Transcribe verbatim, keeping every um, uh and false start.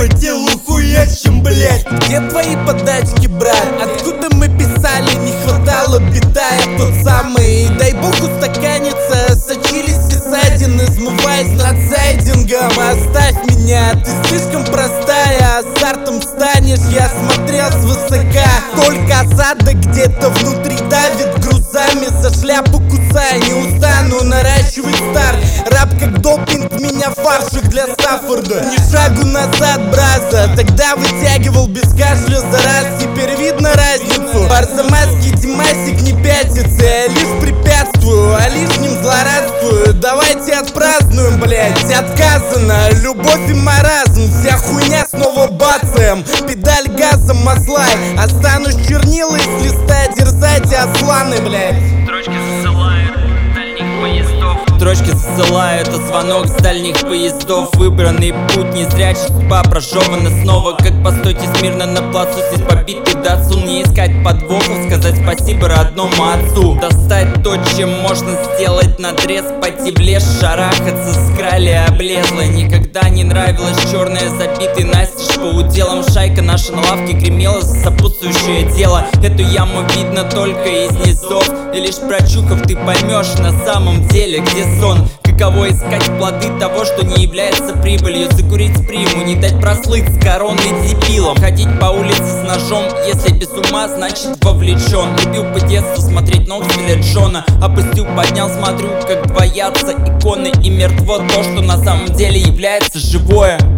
по телу хуячим, блять. Где твои подачки, брат? Откуда мы писали, не хватало бита? Я тот самый, дай бог устаканится. Сочились все ссадины, смываясь над сайдингом. Оставь меня, ты слишком простая. Азартом станешь, я смотрел свысока. Только осадок где-то внутри давит грузами. За шляпу кусай, не устану наращивать старт. Рап как допинг, меня фаршик для Стаффорда. Ни шагу назад, браза, тогда вытягивал без кашля за раз. Теперь видно разницу, Арзамасский Димасик не пятится. Я лишь препятствую, а лишним злорадствую. Давайте отпразднуем, блять, отказано. Любовь и маразм, вся хуйня снова бацаем. Педаль газом маслай, останусь чернила из листа. Дерзайте, асланы, блять. Строчки засылают дальних поездов. Строчки засылают, это звонок с дальних поездов. Выбранный путь, не зря судьба прожевана снова. Как постойте смирно на плацу, здесь побитый датсун. Не искать подвохов, сказать спасибо родному отцу. Достать то, чем можно сделать надрез. Пойти в лес, шарахаться с краля облезла. Никогда не нравилась черная, забитый настежь по уделам. Шайка наша на лавке гремела за сопутствующее дело. Эту яму видно только из низов. И лишь прочухав ты поймешь на самом деле, где сон. Каково искать плоды того, что не является прибылью. Закурить приму, не дать прослыть с короной дебилом. Ходить по улице с ножом, если без ума, значит вовлечен. Любил по детству смотреть Ноксвилля Джона. Опустил, поднял, смотрю, как двоятся иконы. И мертво то, что на самом деле является живое.